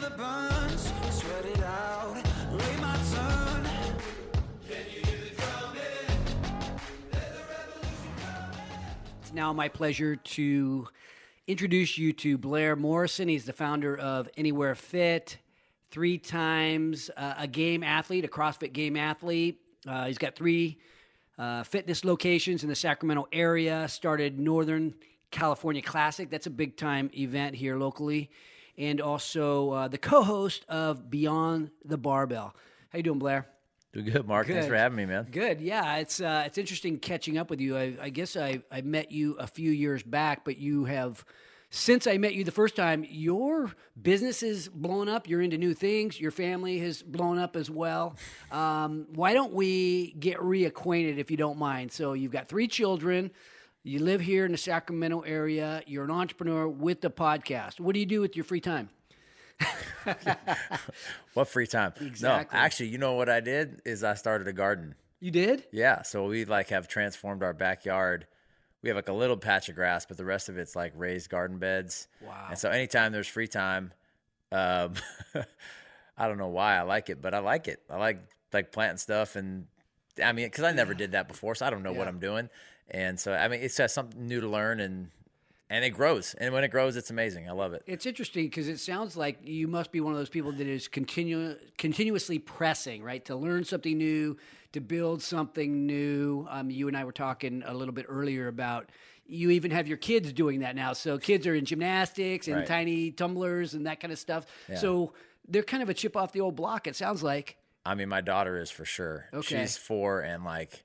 the buns, sweat it out, wait my turn. Can you hear the drumming? There's a revolution coming. It's now my pleasure to introduce you to Blair Morrison. He's the founder of Anywhere Fit, 3 times a game athlete, a CrossFit game athlete. He's got 3 fitness locations in the Sacramento area, started Northern California Classic. That's a big-time event here locally. And also the co-host of Beyond the Barbell. How you doing, Blair? Doing good, Mark. Good. Thanks for having me, man. Good. Yeah, it's interesting catching up with you. I guess I met you a few years back, but you have, since I met you the first time, your business is blown up. You're into new things. Your family has blown up as well. Why don't we get reacquainted, if you don't mind? So you've got 3 children. You live here in the Sacramento area. You're an entrepreneur with the podcast. What do you do with your free time? What free time? Exactly. No, actually, you know what I did is I started a garden. You did? Yeah, so we have transformed our backyard. We have a little patch of grass, but the rest of it's raised garden beds. Wow. And so anytime there's free time, I don't know why I like it, but I like it. I like planting stuff, and I mean, because I never did that before, so I don't know what I'm doing. And so, I mean, it's just something new to learn, and it grows. And when it grows, it's amazing. I love it. It's interesting because it sounds like you must be one of those people that is continuously pressing, right? To learn something new, to build something new. You and I were talking a little bit earlier about you even have your kids doing that now. So kids are in gymnastics and Right. tiny tumblers and that kind of stuff. Yeah. So they're kind of a chip off the old block, it sounds like. I mean, my daughter is for sure. Okay. She's 4 and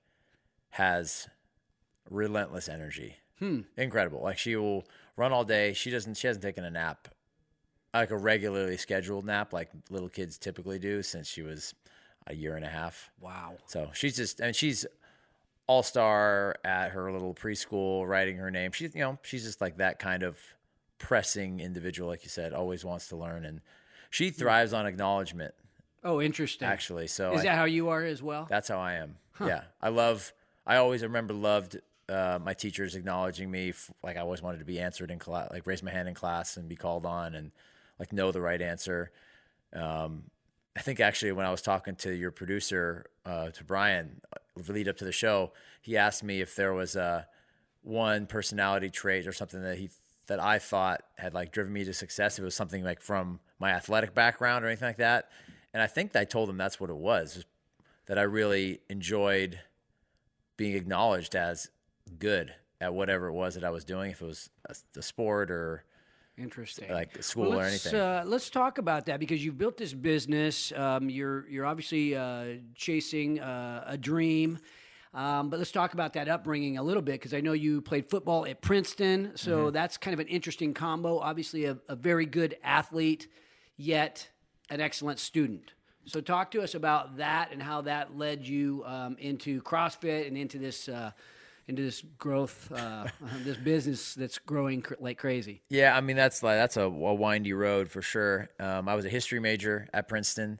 has relentless energy. Incredible. She will run all day. She hasn't taken a nap, a regularly scheduled nap like little kids typically do, since she was a year and a half. Wow. So she's all-star at her little preschool, writing her name. She's just that kind of pressing individual, like you said, always wants to learn, and she thrives on acknowledgement. Oh, interesting. Actually, so Is that how you are as well? that's how I am. Yeah. I always loved my teachers acknowledging me. I always wanted to be answered in class, raise my hand in class and be called on, and know the right answer. I think actually when I was talking to your producer, to Brian, lead up to the show, he asked me if there was one personality trait or something that I thought had driven me to success. If it was something from my athletic background or anything like that. And I think I told him that's what it was, that I really enjoyed being acknowledged as good at whatever it was that I was doing, if it was the sport or Interesting. school Well, or anything. Let's talk about that, because you've built this business. You're obviously chasing a dream. But let's talk about that upbringing a little bit, because I know you played football at Princeton, so that's kind of an interesting combo. Obviously a very good athlete, yet an excellent student. So talk to us about that and how that led you into CrossFit and into this growth, this business that's growing like crazy. Yeah, I mean, that's a windy road for sure. I was a history major at Princeton,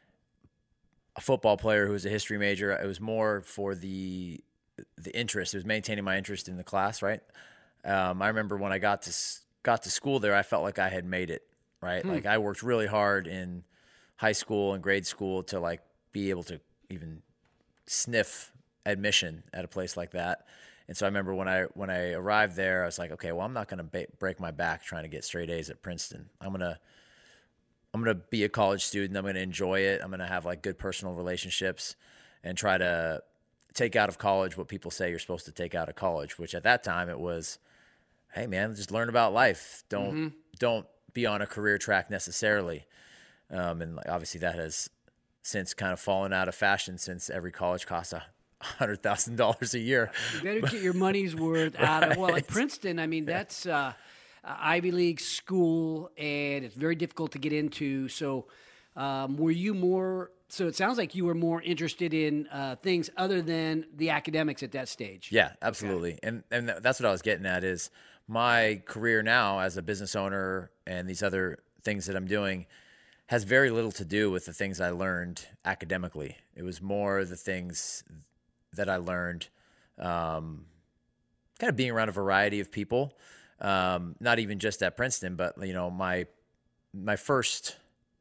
a football player who was a history major. It was more for the interest. It was maintaining my interest in the class, right? I remember when I got to school there, I felt like I had made it, right? I worked really hard in high school and grade school to be able to even sniff admission at a place like that. And so I remember when I arrived there, I was like, okay, well, I'm not going to break my back trying to get straight A's at Princeton. I'm going to be a college student. I'm going to enjoy it. I'm going to have good personal relationships and try to take out of college what people say you're supposed to take out of college, which at that time it was, hey man, just learn about life. Don't be on a career track necessarily. And obviously that has since kind of fallen out of fashion, since every college costs $100,000 a year. You better get your money's worth out of, well, at Princeton, I mean, that's Ivy League school, and it's very difficult to get into. So were you more, so it sounds like you were more interested in things other than the academics at that stage. Yeah, absolutely. Okay. And that's what I was getting at, is my career now as a business owner and these other things that I'm doing has very little to do with the things I learned academically. It was more the things that I learned kind of being around a variety of people, not even just at Princeton, but my first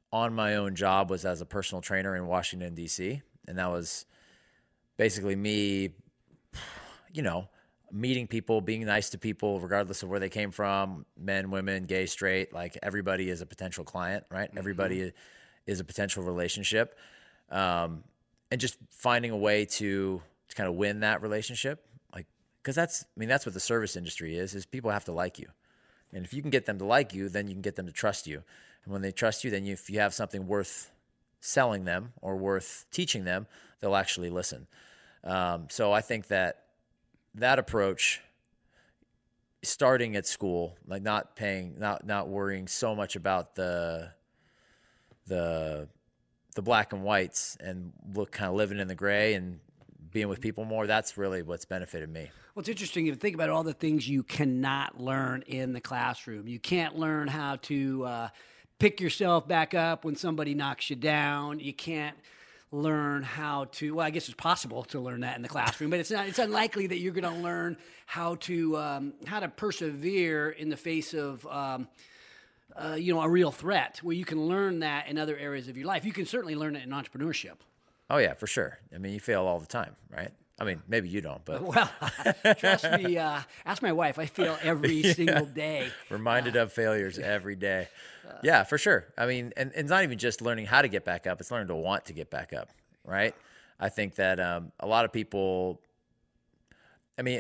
on my own job was as a personal trainer in Washington, D.C. And that was basically me, meeting people, being nice to people, regardless of where they came from, men, women, gay, straight, like everybody is a potential client, right? Mm-hmm. Everybody is a potential relationship. And just finding a way to kind of win that relationship. Like, cause that's what the service industry is people have to like you. And if you can get them to like you, then you can get them to trust you. And when they trust you, then if you have something worth selling them or worth teaching them, they'll actually listen. So I think that approach, starting at school, like not worrying so much about the black and whites and kind of living in the gray and being with people more, that's really what's benefited me. Well, it's interesting if you think about all the things you cannot learn in the classroom. You can't learn how to pick yourself back up when somebody knocks you down. You can't learn how to, well, I guess it's possible to learn that in the classroom, but it's unlikely that you're going to learn how to persevere in the face of, a real threat, where you can learn that in other areas of your life. You can certainly learn it in entrepreneurship. Oh yeah, for sure. I mean, you fail all the time, right? I mean, maybe you don't, but well, trust me. Ask my wife. I fail every single day. Reminded of failures every day. Yeah, for sure. I mean, and it's not even just learning how to get back up; it's learning to want to get back up, right? I think that a lot of people. I mean,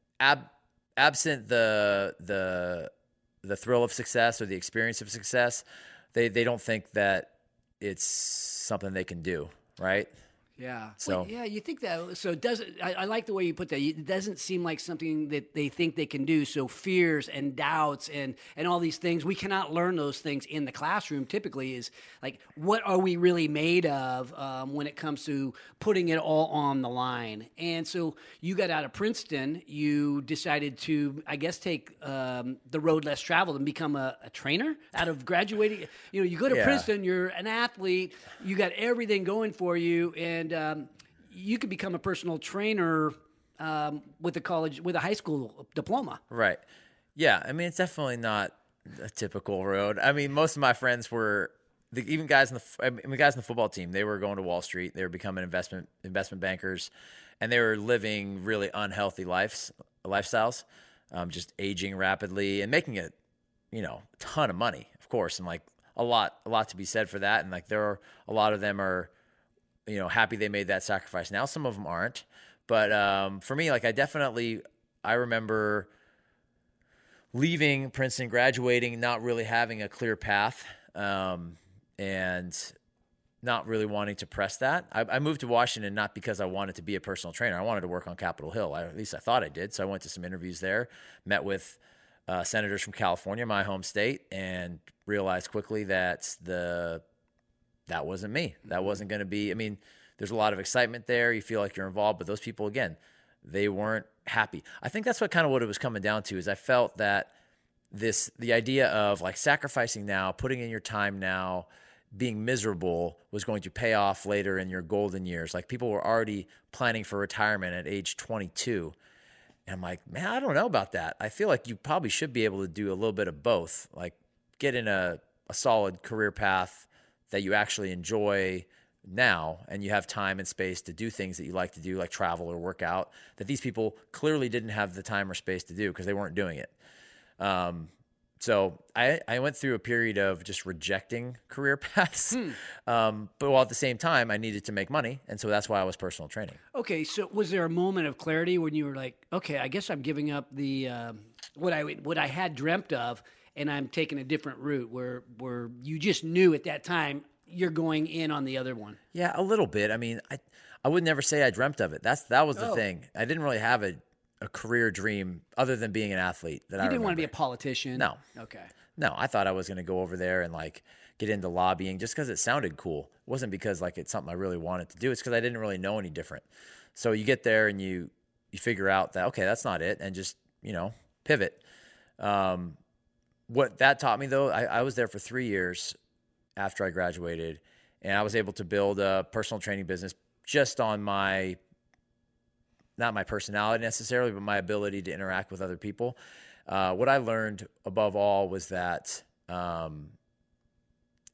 absent the thrill of success or the experience of success, they don't think that it's something they can do, right? Yeah. So well, yeah, you think that. So it doesn't. I like the way you put that. It doesn't seem like something that they think they can do. So fears and doubts and all these things, we cannot learn those things in the classroom. Typically, is like, what are we really made of when it comes to putting it all on the line? And so you got out of Princeton. You decided to, I guess, take the road less traveled and become a trainer out of graduating. You go to Princeton. You're an athlete. You got everything going for you, and you could become a personal trainer with a high school diploma. Right. Yeah. I mean, it's definitely not a typical road. I mean, most of my friends were even guys in the football team. They were going to Wall Street. They were becoming investment bankers, and they were living really unhealthy lifestyles, just aging rapidly and making a ton of money, of course, and like a lot to be said for that. And like a lot of them are, happy they made that sacrifice. Now, some of them aren't, but for me, like I remember leaving Princeton, graduating, not really having a clear path, and not really wanting to press that. I moved to Washington not because I wanted to be a personal trainer. I wanted to work on Capitol Hill. At least I thought I did. So I went to some interviews there, met with senators from California, my home state, and realized quickly that that wasn't me. That wasn't going to be, I mean, there's a lot of excitement there. You feel like you're involved, but those people, again, they weren't happy. I think that's what it was coming down to, is I felt that the idea of like sacrificing now, putting in your time now, being miserable was going to pay off later in your golden years. Like people were already planning for retirement at age 22. And I'm like, man, I don't know about that. I feel like you probably should be able to do a little bit of both, like get in a solid career path that you actually enjoy now, and you have time and space to do things that you like to do, like travel or work out, that these people clearly didn't have the time or space to do because they weren't doing it. So I went through a period of just rejecting career paths, but while at the same time I needed to make money, and so that's why I was personal training. Okay, so was there a moment of clarity when you were like, okay, I guess I'm giving up the what I had dreamt of, and I'm taking a different route, where you just knew at that time you're going in on the other one? Yeah, a little bit. I mean, I would never say I dreamt of it. That was the thing. I didn't really have a career dream other than being an athlete. You didn't want to be a politician? No. Okay. No, I thought I was going to go over there and like get into lobbying just because it sounded cool. It wasn't because like it's something I really wanted to do. It's because I didn't really know any different. So you get there and you figure out that, okay, that's not it, and just, pivot. What that taught me, though, I was there for 3 years after I graduated, and I was able to build a personal training business just on not my personality necessarily, but my ability to interact with other people. What I learned above all was that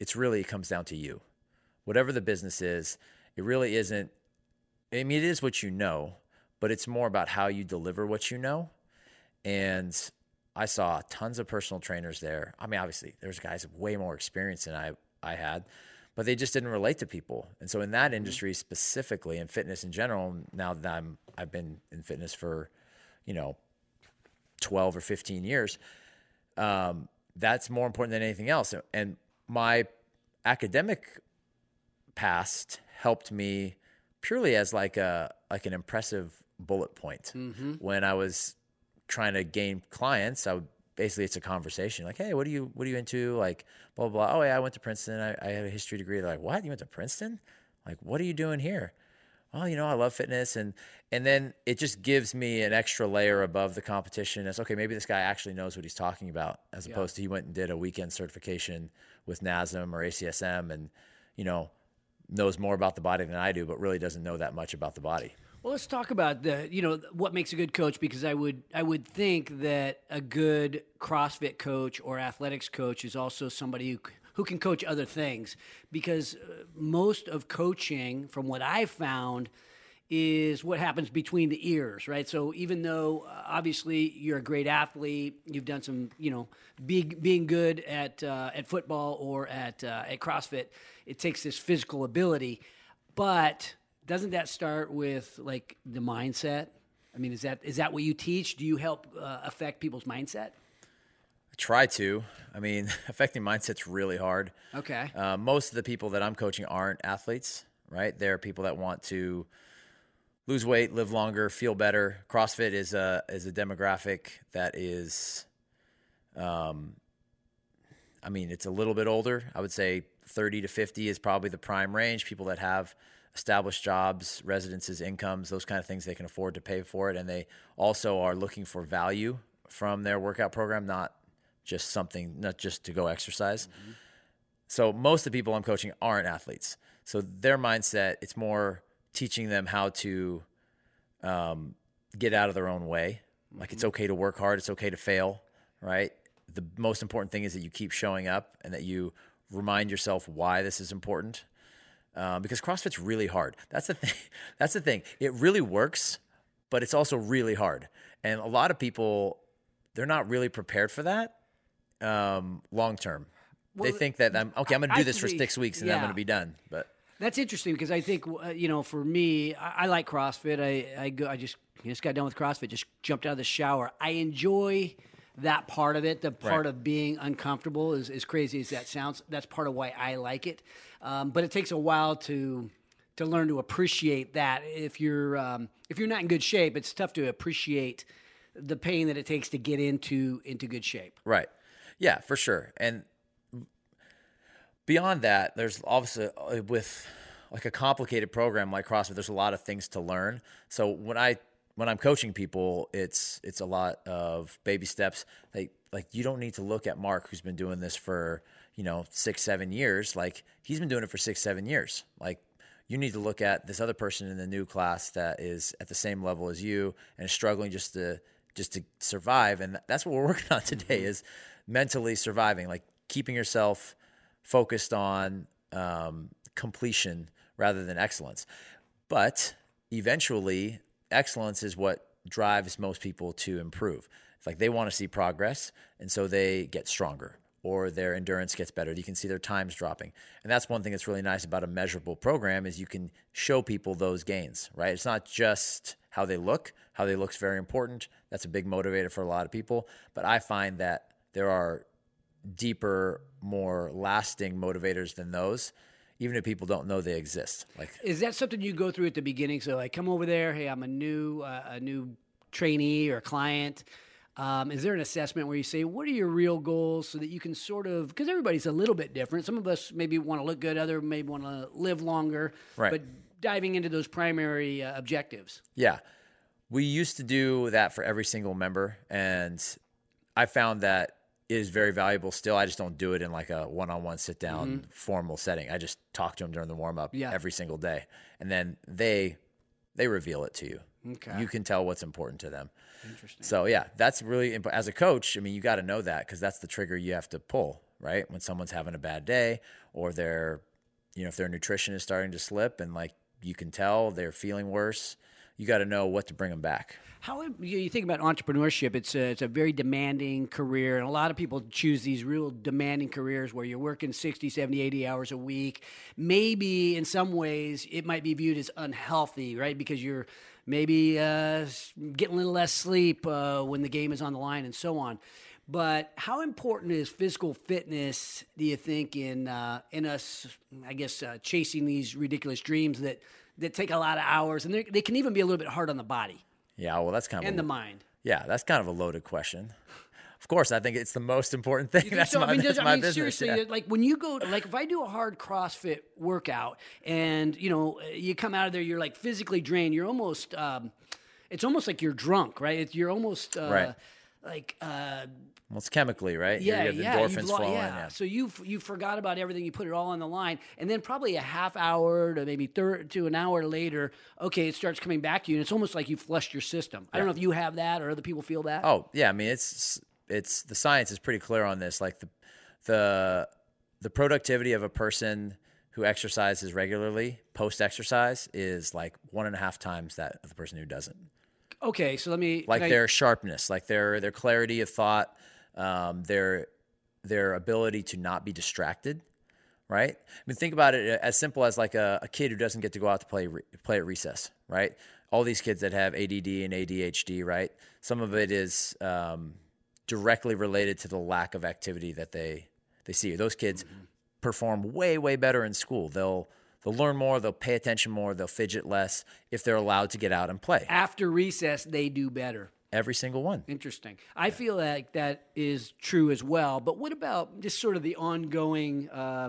it comes down to you. Whatever the business is, it really isn't. I mean, it is what you know, but it's more about how you deliver what you know. And I saw tons of personal trainers there. I mean, obviously, there's guys with way more experience than I had, but they just didn't relate to people. And so in that industry specifically, and fitness in general, now that I've been in fitness for, 12 or 15 years, that's more important than anything else. And my academic past helped me purely as like an impressive bullet point. When I was trying to gain clients, it's a conversation like, hey, what are you into? Like, blah, blah, blah. Oh yeah, I went to Princeton. I had a history degree. They're like, what? You went to Princeton? Like, what are you doing here? Oh, I love fitness. And then it just gives me an extra layer above the competition. It's okay, maybe this guy actually knows what he's talking about, as opposed to he went and did a weekend certification with NASM or ACSM and, knows more about the body than I do, but really doesn't know that much about the body. Well, let's talk about what makes a good coach, because I would think that a good CrossFit coach or athletics coach is also somebody who can coach other things, because most of coaching, from what I've found, is what happens between the ears, right? So even though obviously you're a great athlete, you've done some, being good at football or at CrossFit, it takes this physical ability, but doesn't that start with like the mindset? I mean, is that what you teach? Do you help affect people's mindset? I try to. I mean, affecting mindset's really hard. Okay. Most of the people that I'm coaching aren't athletes, right? They're people that want to lose weight, live longer, feel better. CrossFit is a demographic that is, it's a little bit older. I would say 30 to 50 is probably the prime range. People that have established jobs, residences, incomes, those kind of things, they can afford to pay for it. And they also are looking for value from their workout program, not just to go exercise. So most of the people I'm coaching aren't athletes. So their mindset, it's more teaching them how to get out of their own way. Like, it's okay to work hard. It's okay to fail, right? The most important thing is that you keep showing up and that you remind yourself why this is important. Because CrossFit's really hard. That's the thing. That's the thing. It really works, but it's also really hard. And a lot of people, they're not really prepared for that long term. Well, they think that I'm going to do this for 6 weeks and then I'm going to be done. But that's interesting, because I think for me, I like CrossFit. I just got done with CrossFit. Just jumped out of the shower. I enjoy that part of it. The part of being uncomfortable, as crazy as that sounds, that's part of why I like it. But it takes a while to learn to appreciate that. If you're not in good shape, it's tough to appreciate the pain that it takes to get into good shape. Right. Yeah, for sure. And beyond that, there's obviously, with like a complicated program like CrossFit, there's a lot of things to learn. So when I'm coaching people, it's a lot of baby steps. Like you don't need to look at Mark, who's been doing this for 6-7 years. Like, he's been doing it for 6-7 years. Like, you need to look at this other person in the new class that is at the same level as you and is struggling just to survive. And that's what we're working on today, is mentally surviving, like keeping yourself focused on completion rather than excellence. But eventually, excellence is what drives most people to improve. It's like they want to see progress, and so they get stronger, or their endurance gets better. You can see their times dropping. And that's one thing that's really nice about a measurable program, is you can show people those gains, right? It's not just how they look. How they look is very important. That's a big motivator for a lot of people. But I find that there are deeper, more lasting motivators than those, even if people don't know they exist. Like, is that something you go through at the beginning? So, like, come over there. Hey, I'm a new trainee or client. Is there an assessment where you say, what are your real goals, so that you can sort of, because everybody's a little bit different. Some of us maybe want to look good, others maybe want to live longer. Right. But diving into those primary objectives. Yeah. We used to do that for every single member, and I found that it is very valuable still. I just don't do it in like a one-on-one sit-down formal setting. I just talk to them during the warm-up every single day, and then they reveal it to you. Okay. You can tell what's important to them. Interesting. So, yeah, that's really – as a coach, I mean, you got to know that, because that's the trigger you have to pull, right? When someone's having a bad day, or if their nutrition is starting to slip, and like you can tell they're feeling worse, you got to know what to bring them back. How you think about entrepreneurship? It's a very demanding career, and a lot of people choose these real demanding careers where you're working 60, 70, 80 hours a week. Maybe in some ways it might be viewed as unhealthy, right? Because you're maybe getting a little less sleep when the game is on the line and so on. But how important is physical fitness, do you think, in us, I guess, chasing these ridiculous dreams that take a lot of hours, and they can even be a little bit hard on the body? Yeah, well, that's kind of the mind. Yeah, that's kind of a loaded question. Of course, I think it's the most important thing. That's my business. Seriously, yeah. like when you go, like if I do a hard CrossFit workout, and you come out of there, you're like physically drained. You're almost, it's almost like you're drunk, right? You're almost right. Like. Well, it's chemically, right? Yeah, you have the endorphins flowing. Yeah. So you forgot about everything. You put it all on the line, and then probably a half hour to maybe to an hour later, okay, it starts coming back to you, and it's almost like you flushed your system. I don't know if you have that or other people feel that. Oh yeah, I mean it's the science is pretty clear on this. Like the productivity of a person who exercises regularly post exercise is like 1.5 times that of the person who doesn't. Okay, so let me their sharpness, like their clarity of thought. Their ability to not be distracted, right? I mean, think about it as simple as like a kid who doesn't get to go out to play at recess, right? All these kids that have ADD and ADHD, right? Some of it is directly related to the lack of activity that they see. Those kids perform way, way better in school. They'll learn more, they'll pay attention more, they'll fidget less if they're allowed to get out and play. After recess, they do better. Every single one. Interesting. I feel like that is true as well. But what about just sort of the ongoing,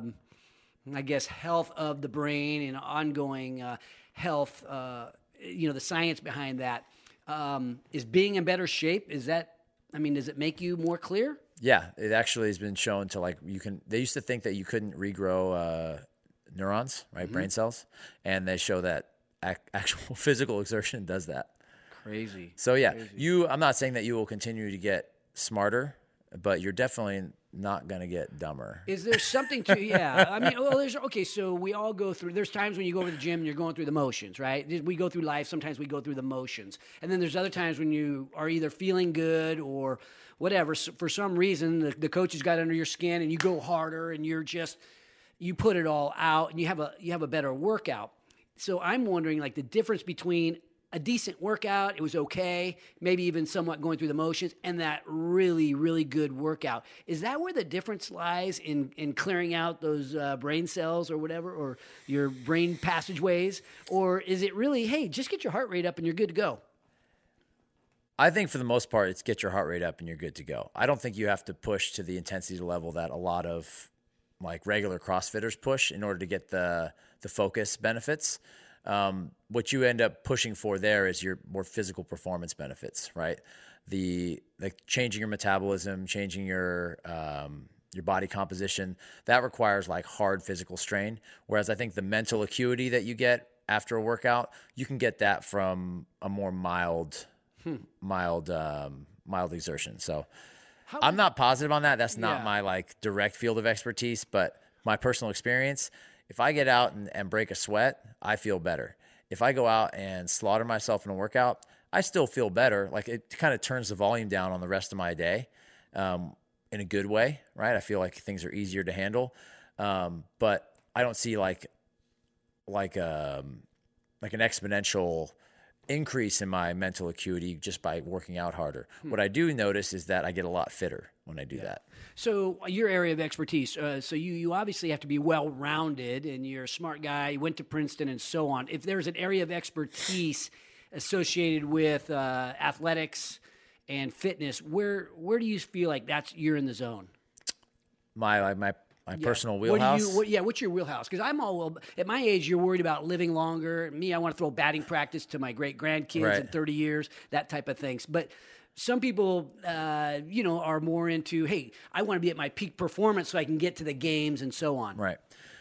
I guess, health of the brain and ongoing health, the science behind that? Is being in better shape, does it make you more clear? Yeah, it actually has been shown to they used to think that you couldn't regrow neurons, right? Brain cells. And they show that actual physical exertion does that. Crazy. So yeah, I'm not saying that you will continue to get smarter, but you're definitely not going to get dumber. Is there something to, yeah. I mean, so we all go through, there's times when you go over to the gym and you're going through the motions, right? We go through life, sometimes we go through the motions. And then there's other times when you are either feeling good or whatever. So for some reason, the coach has got under your skin and you go harder and you put it all out and you have a better workout. So I'm wondering, like, the difference between a decent workout, it was okay, maybe even somewhat going through the motions, and that really, really good workout. Is that where the difference lies in clearing out those brain cells or whatever, or your brain passageways? Or is it really, hey, just get your heart rate up and you're good to go? I think for the most part, it's get your heart rate up and you're good to go. I don't think you have to push to the intensity level that a lot of like regular CrossFitters push in order to get the focus benefits. What you end up pushing for there is your more physical performance benefits, right? Changing your metabolism, changing your body composition, that requires like hard physical strain. Whereas I think the mental acuity that you get after a workout, you can get that from a more mild exertion. So I'm not positive on that. That's not my like direct field of expertise, but my personal experience, if I get out and break a sweat, I feel better. If I go out and slaughter myself in a workout, I still feel better. Like it kind of turns the volume down on the rest of my day in a good way, right? I feel like things are easier to handle. But I don't see like an exponential increase in my mental acuity just by working out harder. What I do notice is that I get a lot fitter when I do that. So your area of expertise, so you obviously have to be well-rounded, and you're a smart guy, you went to Princeton and so on. If there's an area of expertise associated with athletics and fitness, where do you feel like you're in the zone? My personal wheelhouse? What's your wheelhouse? Because at my age, you're worried about living longer. Me, I want to throw batting practice to my great-grandkids in 30 years, that type of things. But some people, are more into, hey, I want to be at my peak performance so I can get to the games and so on. Right.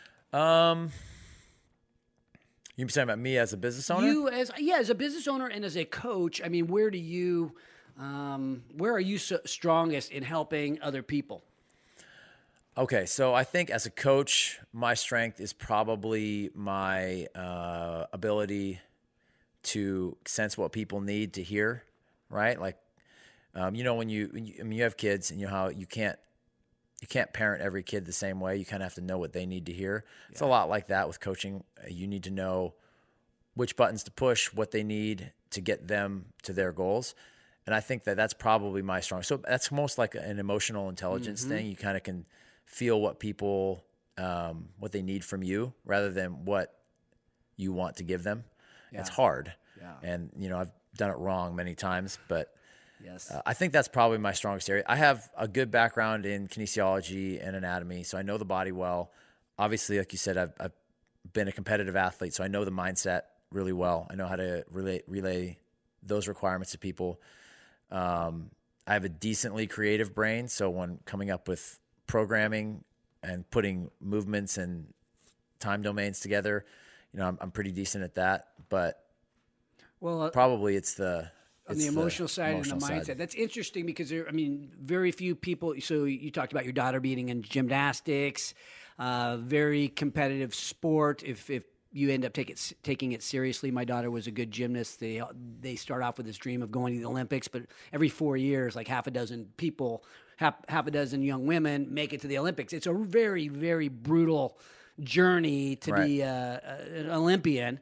You talking about me as a business owner? As a business owner and as a coach, I mean, where are you strongest in helping other people? Okay, so I think as a coach, my strength is probably my ability to sense what people need to hear, right? Like, when you have kids, and you know how you can't parent every kid the same way. You kind of have to know what they need to hear. Yeah. It's a lot like that with coaching. You need to know which buttons to push, what they need to get them to their goals. And I think that that's probably my strong. So that's most like an emotional intelligence thing. You kind of can feel what people, what they need from you rather than what you want to give them. Yeah. It's hard. Yeah. And, I've done it wrong many times, but yes, I think that's probably my strongest area. I have a good background in kinesiology and anatomy, so I know the body well. Obviously, like you said, I've been a competitive athlete, so I know the mindset really well. I know how to relay those requirements to people. I have a decently creative brain, so when coming up with programming and putting movements and time domains together, I'm pretty decent at that. But probably it's the on the emotional side and the mindset. Side. That's interesting because very few people. So you talked about your daughter being in gymnastics, very competitive sport. If you end up taking it seriously, my daughter was a good gymnast. They start off with this dream of going to the Olympics, but every 4 years, like half a dozen people, half a dozen young women make it to the Olympics. It's a very, very brutal journey to be an Olympian.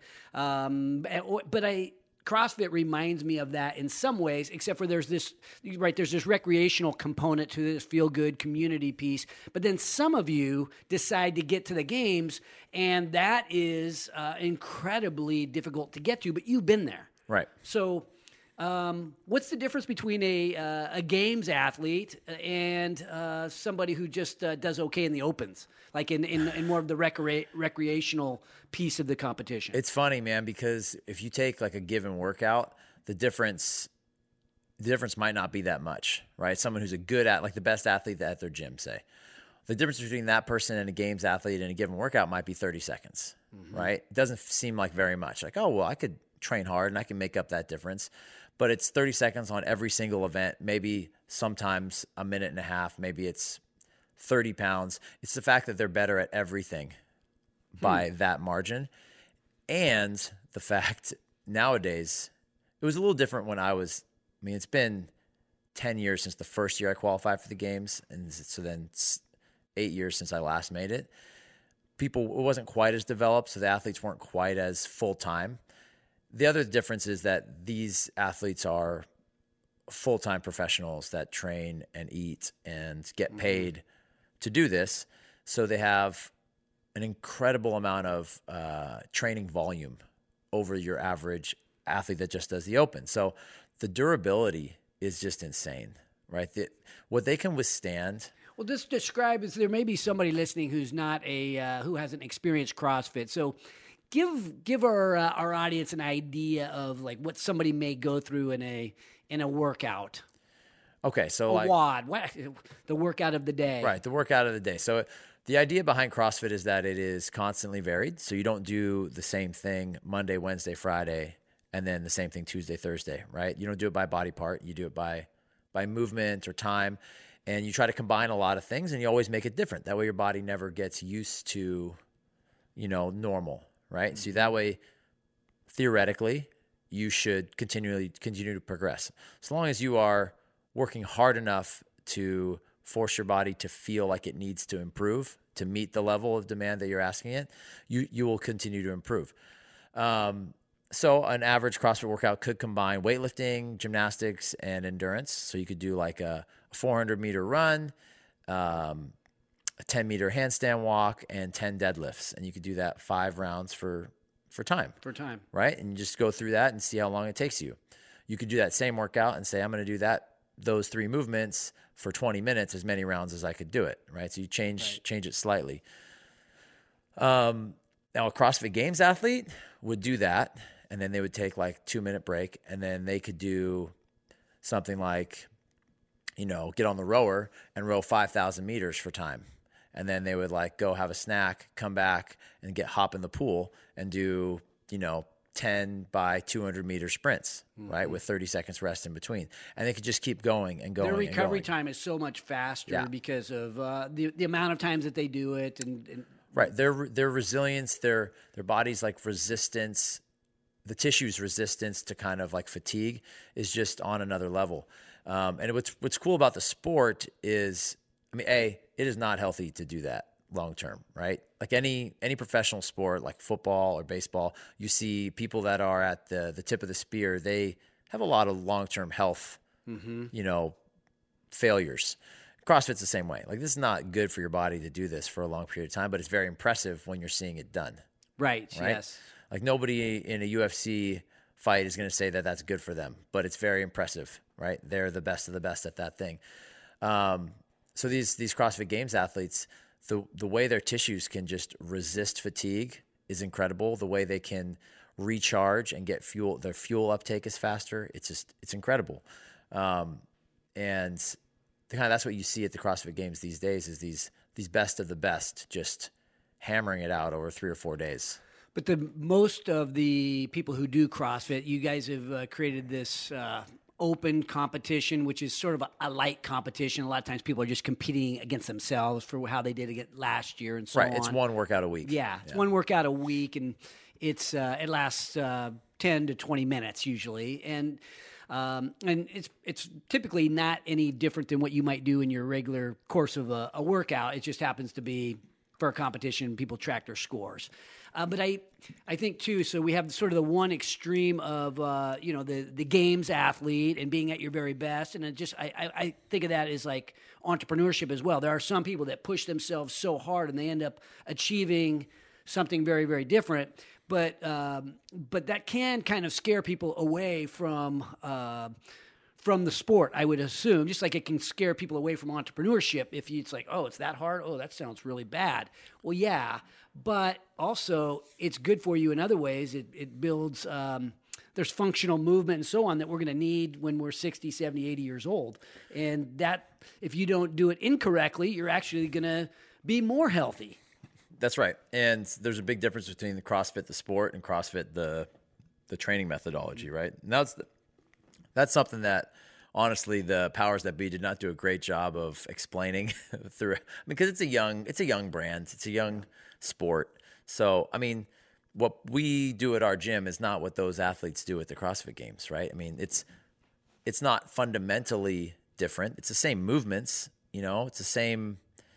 CrossFit reminds me of that in some ways, except for there's this recreational component to this feel-good community piece. But then some of you decide to get to the games, and that is incredibly difficult to get to, but you've been there. Right. So what's the difference between a games athlete and somebody who just does okay in the opens, like in more of the recreational piece of the competition? It's funny, man, because if you take like a given workout, the difference might not be that much, right? Someone who's like the best athlete at their gym, say. The difference between that person and a games athlete in a given workout might be 30 seconds, right? It doesn't seem like very much. Like, oh, well, I could train hard and I can make up that difference. But it's 30 seconds on every single event, maybe sometimes a minute and a half, maybe it's 30 pounds. It's the fact that they're better at everything by that margin. And the fact nowadays, it was a little different when it's been 10 years since the first year I qualified for the games. And so then 8 years since I last made it. It wasn't quite as developed, so the athletes weren't quite as full-time. The other difference is that these athletes are full-time professionals that train and eat and get paid to do this. So they have an incredible amount of training volume over your average athlete that just does the open. So the durability is just insane, right? What they can withstand. Well, this describes, there may be somebody listening who's not who hasn't experienced CrossFit. So give our audience an idea of like what somebody may go through in a workout. Okay, so the workout of the day. Right, the workout of the day. So the idea behind CrossFit is that it is constantly varied. So you don't do the same thing Monday, Wednesday, Friday, and then the same thing Tuesday, Thursday, right? You don't do it by body part. You do it by movement or time. And you try to combine a lot of things, and you always make it different. That way your body never gets used to, normal, right? So that way, theoretically, you should continue to progress. As long as you are working hard enough to force your body to feel like it needs to improve to meet the level of demand that you're asking it, you will continue to improve. So an average CrossFit workout could combine weightlifting, gymnastics, and endurance. So you could do like a 400-meter run, a 10-meter handstand walk, and 10 deadlifts. And you could do that 5 rounds for time. For time. Right? And you just go through that and see how long it takes you. You could do that same workout and say, I'm going to do those 3 movements for 20 minutes, as many rounds as I could do it. Right? So you change it slightly. Now a CrossFit Games athlete would do that, and then they would take like 2-minute break, and then they could do something like, get on the rower and row 5,000 meters for time. And then they would like go have a snack, come back and hop in the pool and do, 10 by 200 meter sprints, right, with 30 seconds rest in between, and they could just keep going and going. Their recovery and going. time is so much faster Yeah. because of the amount of times that they do it, and Right, their resilience, their body's like resistance, the tissue's resistance to kind of like fatigue is just on another level. And what's cool about the sport is, I mean, it is not healthy to do that long term, right? Like any professional sport, like football or baseball, you see people that are at the tip of the spear. They have a lot of long term health, failures. CrossFit's the same way. Like, this is not good for your body to do this for a long period of time, but it's very impressive when you're seeing it done. right? Yes. Like, nobody in a UFC fight is going to say that that's good for them, but it's very impressive, right? They're the best of the best at that thing. So these CrossFit Games athletes, the way their tissues can just resist fatigue is incredible. The way they can recharge and get fuel, their fuel uptake is faster. It's incredible. And that's what you see at the CrossFit Games these days, is these best of the best just hammering it out over 3 or 4 days. But most of the people who do CrossFit, you guys have created this open competition, which is sort of a light competition. A lot of times people are just competing against themselves for how they did it last year and so on. Right, it's one workout a week. Yeah, it's one workout a week, and it lasts 10 to 20 minutes usually. And it's typically not any different than what you might do in your regular course of a workout. It just happens to be for a competition. People track their scores. But I think too, so we have sort of the one extreme of, the games athlete and being at your very best. And I think of that as like entrepreneurship as well. There are some people that push themselves so hard and they end up achieving something very, very different. But that can kind of scare people away from the sport, I would assume, just like it can scare people away from entrepreneurship. It's like, oh, it's that hard? Oh, that sounds really bad. Well, yeah, but also it's good for you in other ways. It builds, there's functional movement and so on that we're going to need when we're 60, 70, 80 years old. And that, if you don't do it incorrectly, you're actually going to be more healthy. That's right. And there's a big difference between the CrossFit, the sport, and CrossFit, the training methodology, right? And that's something that, honestly, the powers that be did not do a great job of explaining through. Because it's a young brand, it's a young sport. So, I mean, what we do at our gym is not what those athletes do at the CrossFit Games, right? I mean, it's not fundamentally different. It's the same movements, it's the same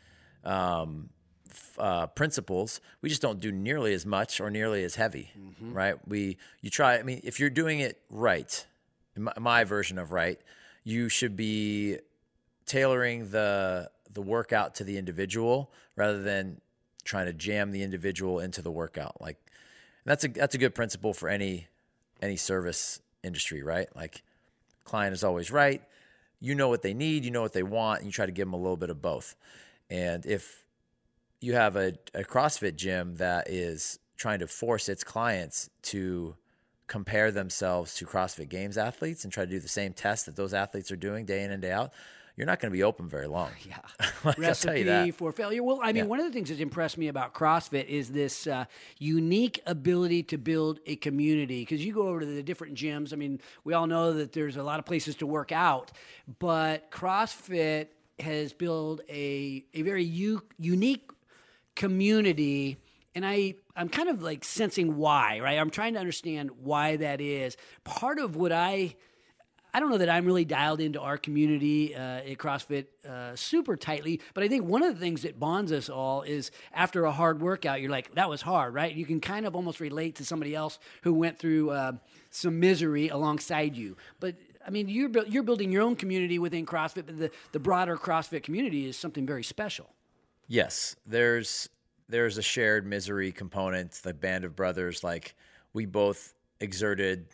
principles. We just don't do nearly as much or nearly as heavy, right? You try. I mean, if you're doing it right, my version of right, you should be tailoring the workout to the individual rather than trying to jam the individual into the workout. Like, that's a good principle for any service industry, right? Like, client is always right. You know what they need, you know what they want, and you try to give them a little bit of both. And if you have a CrossFit gym that is trying to force its clients to compare themselves to CrossFit Games athletes and try to do the same tests that those athletes are doing day in and day out, you're not going to be open very long. Yeah. Like, I'll tell you that. Recipe for failure. Well, I mean, one of the things that's impressed me about CrossFit is this unique ability to build a community. Because you go over to the different gyms. I mean, we all know that there's a lot of places to work out, but CrossFit has built a very unique community. And I'm kind of like sensing why, right? I'm trying to understand why that is. Part of what I don't know that I'm really dialed into our community at CrossFit super tightly, but I think one of the things that bonds us all is after a hard workout, you're like, that was hard, right? You can kind of almost relate to somebody else who went through some misery alongside you. But I mean, you're building your own community within CrossFit, but the broader CrossFit community is something very special. Yes, there's a shared misery component. The band of brothers, like, we both exerted,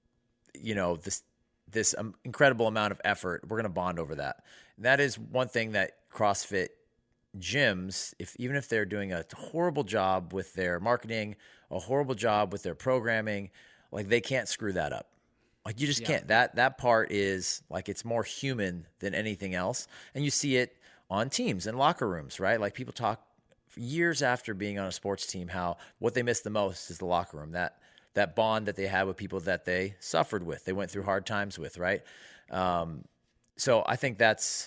this incredible amount of effort. We're going to bond over that. And that is one thing that CrossFit gyms, even if they're doing a horrible job with their marketing, a horrible job with their programming, like, they can't screw that up. Like, you just can't. That part is, like, it's more human than anything else. And you see it on teams and locker rooms, right? Like, people talk years after being on a sports team how what they miss the most is the locker room. That that bond that they had with people that they suffered with, they went through hard times with, right? So I think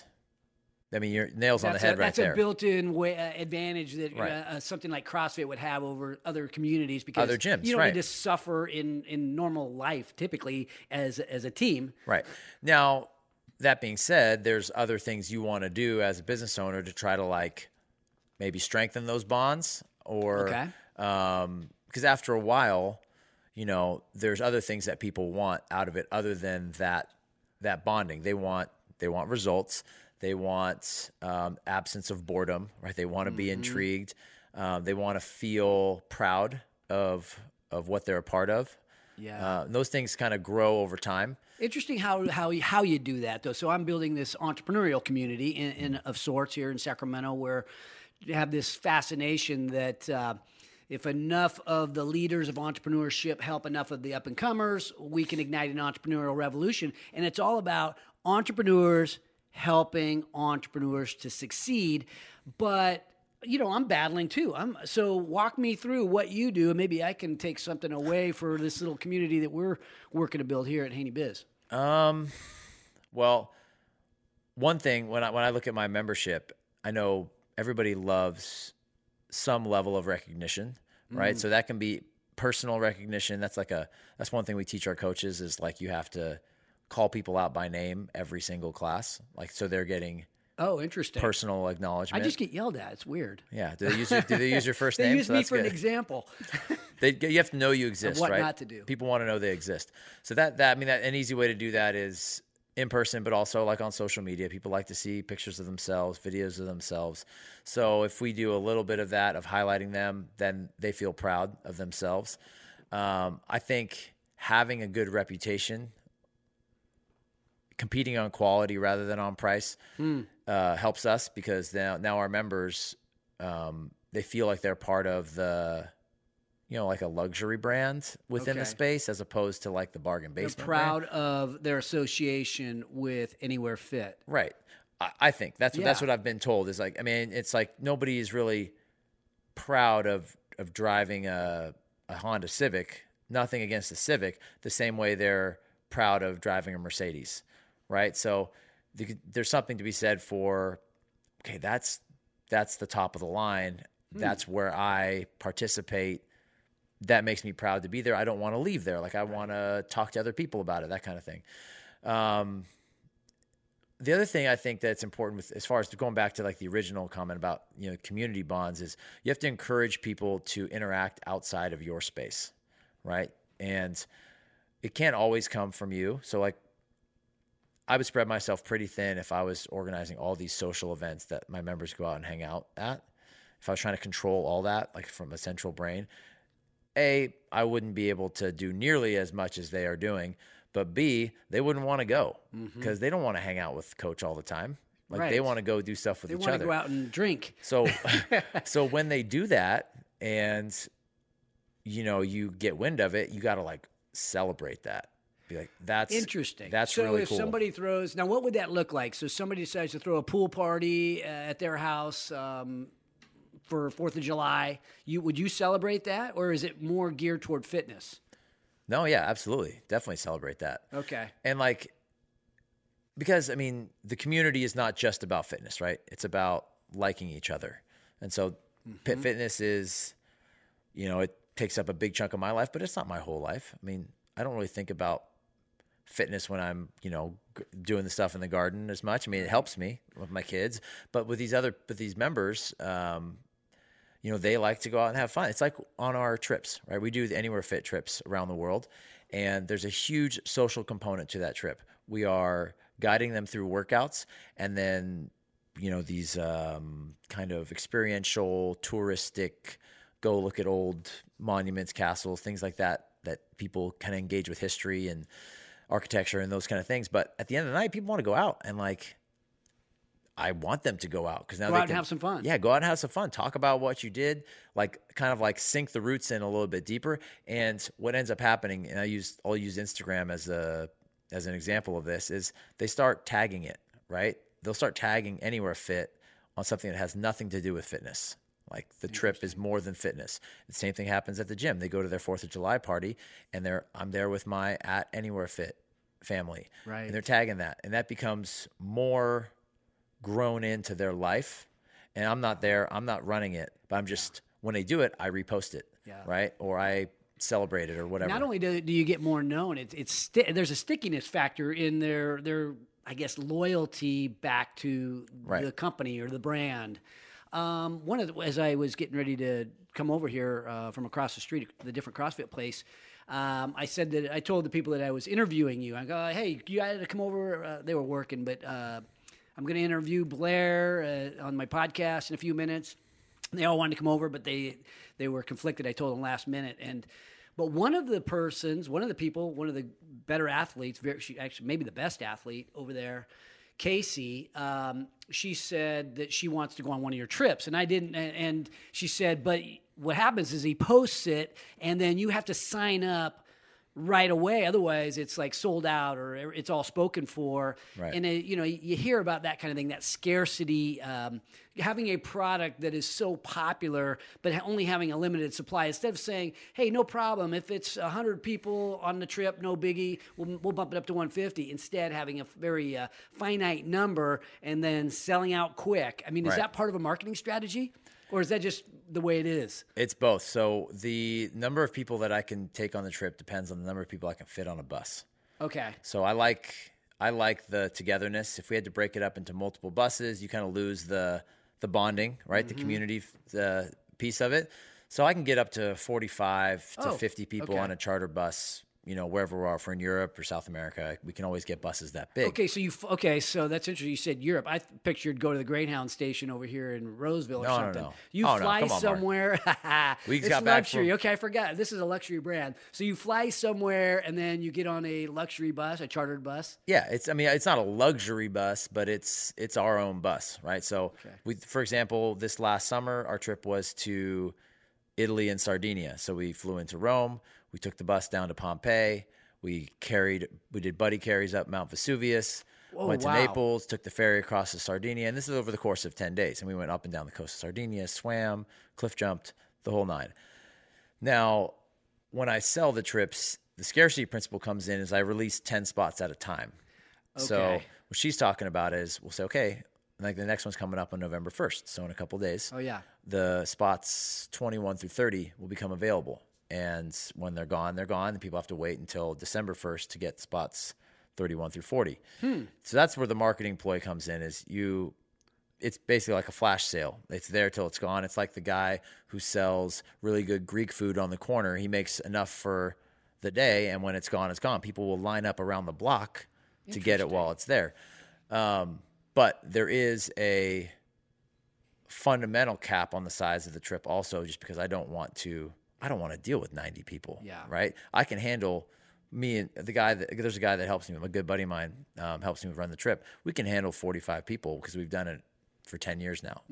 your nails on the head right there. That's a built-in advantage that Right. something like CrossFit would have over other communities because Other gyms, you don't right. need to suffer in normal life typically as a team. Right. Now, that being said, there's other things you want to do as a business owner to try to like maybe strengthen those bonds or Okay. Because after a while, there's other things that people want out of it other than that bonding. They want results. They want absence of boredom, right? They want to be intrigued. They want to feel proud of what they're a part of. Yeah. Those things kind of grow over time. Interesting how you do that though. So I'm building this entrepreneurial community in of sorts here in Sacramento, where you have this fascination that if enough of the leaders of entrepreneurship help enough of the up and comers, we can ignite an entrepreneurial revolution. And it's all about entrepreneurs helping entrepreneurs to succeed. But I'm battling too. So walk me through what you do, and maybe I can take something away for this little community that we're working to build here at Haney Biz. Well, one thing when I look at my membership, I know everybody loves some level of recognition, right? So that can be personal recognition. That's one thing we teach our coaches is like you have to call people out by name every single class, like so they're getting Interesting. personal acknowledgement. I just get yelled at. It's weird. Yeah. Do they use your first They name? use So me that's for an good. example. You have to know you exist, what right? not to do. People want to know they exist. So that an easy way to do that is in person, but also like on social media. People like to see pictures of themselves, videos of themselves. So if we do a little bit of that, of highlighting them, then they feel proud of themselves. I think having a good reputation, competing on quality rather than on price, helps us because now our members, they feel like they're part of the, like a luxury brand within the Okay. space as opposed to like the bargain They're basement. proud of their association with Anywhere Fit. Right. I think that's Yeah. what I've been told is like, it's like nobody is really proud of driving a Honda Civic, nothing against the Civic, the same way they're proud of driving a Mercedes. Right. So there's something to be said for, okay, that's the top of the line. That's where I participate. That makes me proud to be there. I don't want to leave there. Like I want to talk to other people about it, that kind of thing. The other thing I think that's important with, as far as going back to like the original comment about, community bonds is you have to encourage people to interact outside of your space. Right. And it can't always come from you. So like, I would spread myself pretty thin if I was organizing all these social events that my members go out and hang out at. If I was trying to control all that, like from a central brain, A, I wouldn't be able to do nearly as much as they are doing, but B, they wouldn't want to go because they don't want to hang out with coach all the time. Like they Right. want to go do stuff with They each want other. to go out and drink. So, so when they do that and, you get wind of it, you got to like celebrate that. Be like, that's Interesting. That's so really if cool. somebody throws, now what would that look like? So somebody decides to throw a pool party at their house for 4th of July. Would you celebrate that, or is it more geared toward fitness? No, yeah, absolutely. Definitely celebrate that. Okay. And like, because the community is not just about fitness, right? It's about liking each other. And so Pit Fitness is, it takes up a big chunk of my life, but it's not my whole life. I don't really think about fitness when I'm, doing the stuff in the garden as much. It helps me with my kids, but with these members, they like to go out and have fun. It's like on our trips, right? We do the Anywhere Fit trips around the world, and there's a huge social component to that trip. We are guiding them through workouts, and then, these kind of experiential, touristic, go look at old monuments, castles, things like that people kind of engage with history and architecture and those kind of things. But at the end of the night, people want to go out, and like, I want them to go out because now Go they out can and have some fun. Yeah, go out and have some fun. Talk about what you did, like kind of like sink the roots in a little bit deeper. And what ends up happening, and I'll use Instagram as an example of this, is they start tagging it, right? They'll start tagging Anywhere Fit on something that has nothing to do with fitness. Like the trip is more than fitness. The same thing happens at the gym. They go to their 4th of July party, and I'm there with my at Anywhere Fit family. Right. And they're tagging that. And that becomes more grown into their life. And I'm not there. I'm not running it. But I'm just, when they do it, I repost it. Yeah. Right? Or I celebrate it or whatever. Not only do you get more known, there's a stickiness factor in their I guess loyalty back to the company or the brand. As I was getting ready to come over here from across the street, the different CrossFit place, I told the people that I was interviewing you. I go, hey, you had to come over. They were working, but I'm going to interview Blair on my podcast in a few minutes. They all wanted to come over, but they were conflicted. I told them last minute. But one of the better athletes, actually maybe the best athlete over there, Casey, she said that she wants to go on one of your trips. And I didn't. And she said, but what happens is he posts it, and then you have to sign up right away. Otherwise, it's like sold out or it's all spoken for. Right. And, you hear about that kind of thing, that scarcity, having a product that is so popular, but only having a limited supply. Instead of saying, hey, no problem. If it's 100 people on the trip, no biggie, we'll bump it up to 150. Instead, having a very finite number and then selling out quick. I mean, is that part of a marketing strategy? Or is that just the way it is? It's both. So the number of people that I can take on the trip depends on the number of people I can fit on a bus. Okay. So I like the togetherness. If we had to break it up into multiple buses, you kind of lose the bonding, right? The community piece of it. So I can get up to 45 to 50 people on a charter bus. Wherever we are, if we're in Europe or South America, we can always get buses that big. Okay, so that's interesting. You said Europe. I pictured go to the Greyhound station over here in Roseville or something. No. You fly somewhere. We it's got back luxury. Okay, I forgot. This is a luxury brand. So you fly somewhere and then you get on a luxury bus, a chartered bus. Yeah, it's not a luxury bus, but it's our own bus, right? So for example, this last summer, our trip was to Italy and Sardinia. So we flew into Rome. We took the bus down to Pompeii. We did buddy carries up Mount Vesuvius. Went to Naples, took the ferry across to Sardinia. And this is over the course of 10 days. And we went up and down the coast of Sardinia, swam, cliff jumped, the whole nine. Now, when I sell the trips, the scarcity principle comes in as I release 10 spots at a time. Okay. So what she's talking about is we'll say, okay, like the next one's coming up on November 1st. So in a couple of days, the spots 21 through 30 will become available. And when they're gone, they're gone. And people have to wait until December 1st to get spots 31 through 40. So that's where the marketing ploy comes in it's basically like a flash sale. It's there till it's gone. It's like the guy who sells really good Greek food on the corner. He makes enough for the day, and when it's gone, it's gone. People will line up around the block to get it while it's there. But there is a fundamental cap on the size of the trip also, just because I don't want to deal with 90 people, right? I can handle me and there's a guy that helps me, a good buddy of mine, helps me run the trip. We can handle 45 people because we've done it for 10 years now.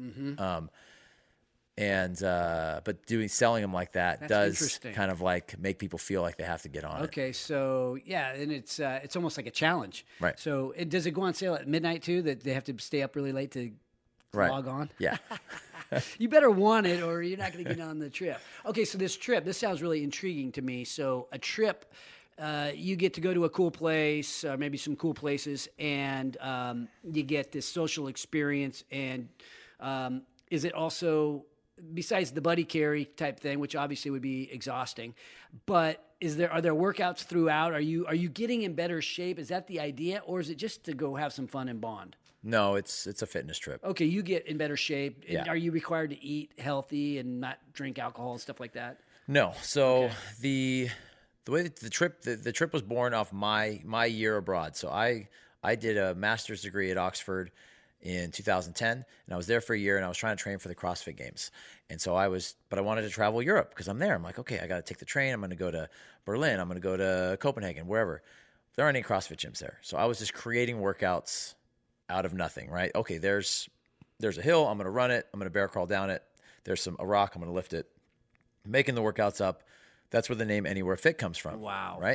But selling them like that does kind of like make people feel like they have to get on it. Okay, so and it's almost like a challenge. Right. So does it go on sale at midnight too, that they have to stay up really late to log on? Yeah. You better want it or you're not going to get on the trip. Okay, so this sounds really intriguing to me. So a trip, you get to go to a cool place, maybe some cool places, and you get this social experience. And is it also, besides the buddy carry type thing, which obviously would be exhausting, but are there workouts throughout? Are you getting in better shape? Is that the idea, or is it just to go have some fun and bond? No, it's a fitness trip. Okay, you get in better shape. Yeah. Are you required to eat healthy and not drink alcohol and stuff like that? No. So the way that the trip was born off my year abroad. So I did a master's degree at Oxford in 2010, and I was there for a year, and I was trying to train for the CrossFit Games. And so but I wanted to travel Europe because I'm there. I'm like, okay, I got to take the train. I'm going to go to Berlin. I'm going to go to Copenhagen, wherever. There aren't any CrossFit gyms there. So I was just creating workouts out of nothing, right? Okay, there's a hill, I'm going to run it, I'm going to bear crawl down it. There's a rock, I'm going to lift it. Making the workouts up. That's where the name Anywhere Fit comes from. Wow. Right?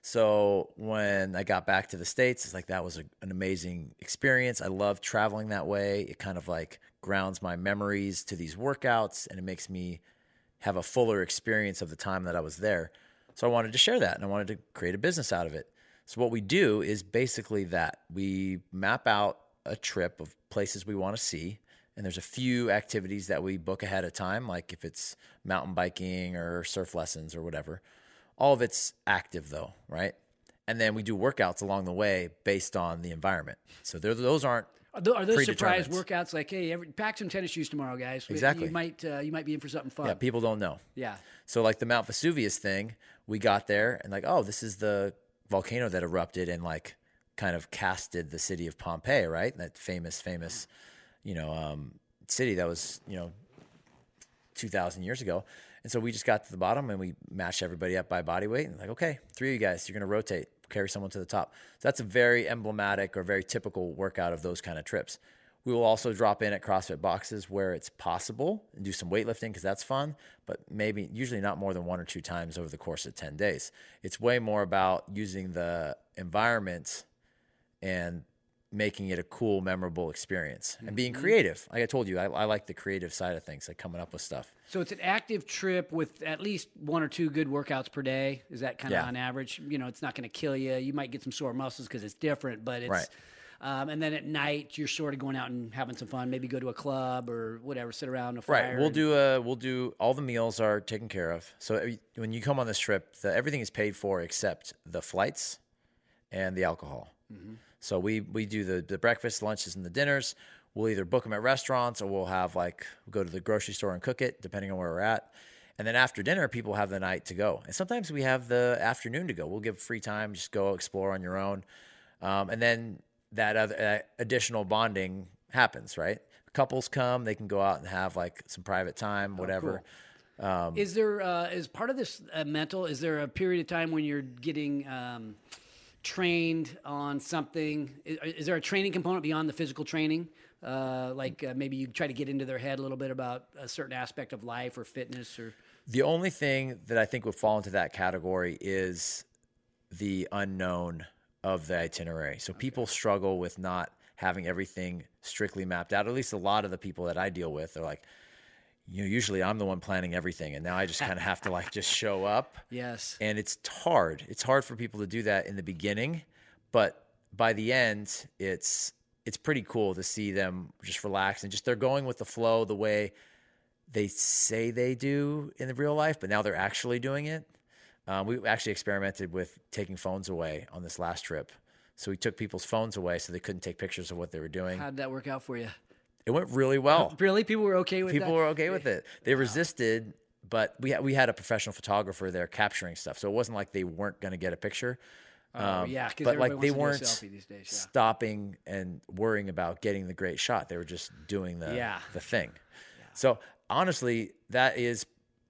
So when I got back to the States, it's like that was an amazing experience. I love traveling that way. It kind of like grounds my memories to these workouts, and it makes me have a fuller experience of the time that I was there. So I wanted to share that, and I wanted to create a business out of it. So what we do is basically that. We map out a trip of places we want to see, and there's a few activities that we book ahead of time, like if it's mountain biking or surf lessons or whatever. All of it's active though, right? And then we do workouts along the way based on the environment. So those aren't Are those surprise predetermined. workouts like, hey, pack some tennis shoes tomorrow, guys? Exactly. You might be in for something fun. Yeah, people don't know. Yeah. So like the Mount Vesuvius thing, we got there and like, oh, this is the volcano that erupted and like kind of casted the city of Pompeii, right? That famous, city that was, 2,000 years ago. And so we just got to the bottom and we matched everybody up by body weight and like, okay, 3 of you guys, you're going to rotate, carry someone to the top. So that's a very emblematic or very typical workout of those kind of trips. We will also drop in at CrossFit boxes where it's possible and do some weightlifting because that's fun, but usually not more than 1 or 2 times over the course of 10 days. It's way more about using the environment and making it a cool, memorable experience and being creative. Like I told you, I like the creative side of things, like coming up with stuff. So it's an active trip with at least 1 or 2 good workouts per day. Is that kind of Yeah. on average? It's not going to kill you. You might get some sore muscles because it's different, but it's Right. And then at night you're sort of going out and having some fun. Maybe go to a club or whatever, sit around a fire. Right. We'll do all the meals are taken care of. So when you come on this trip, everything is paid for except the flights and the alcohol. Mm-hmm. So we do the breakfast, lunches, and the dinners. We'll either book them at restaurants or we'll have go to the grocery store and cook it, depending on where we're at. And then after dinner, people have the night to go. And sometimes we have the afternoon to go. We'll give free time, just go explore on your own. And then that other additional bonding happens, right? Couples come, they can go out and have some private time, whatever. Cool. Is there, is part of this mental, is there a period of time when you're getting trained on something? Is there a training component beyond the physical training? Maybe you try to get into their head a little bit about a certain aspect of life or fitness or... The only thing that I think would fall into that category is the unknown of the itinerary. So people struggle with not having everything strictly mapped out. At least a lot of the people that I deal with are like, usually I'm the one planning everything, and now I just kind of have to just show up. Yes. And it's hard. It's hard for people to do that in the beginning, but by the end, it's pretty cool to see them just relax and just they're going with the flow the way they say they do in the real life, but now they're actually doing it. We actually experimented with taking phones away on this last trip. So we took people's phones away so they couldn't take pictures of what they were doing. How'd that work out for you? It went really well. Really? People were okay with that? People were okay with it. They resisted, but we had a professional photographer there capturing stuff. So it wasn't like they weren't going to get a picture. Yeah, because but everybody they wants to weren't do a selfie these days. Yeah. stopping and worrying about getting the great shot. They were just doing the thing. Yeah. So honestly, that is,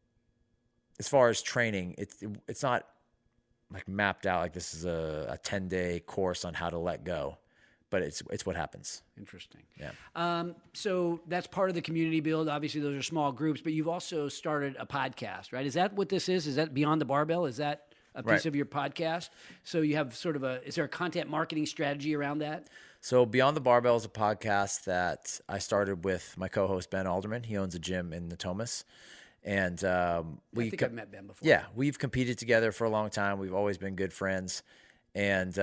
as far as training, it's not mapped out like this is a 10-day course on how to let go, but it's what happens. Interesting. Yeah. So that's part of the community build. Obviously, those are small groups, but you've also started a podcast, right? Is that what this is? Is that Beyond the Barbell? Is that a piece Right. of your podcast? So you have sort of is there a content marketing strategy around that? So Beyond the Barbell is a podcast that I started with my co-host, Ben Alderman. He owns a gym in Natomas. And I think I've met Ben before. Yeah, we've competed together for a long time. We've always been good friends. And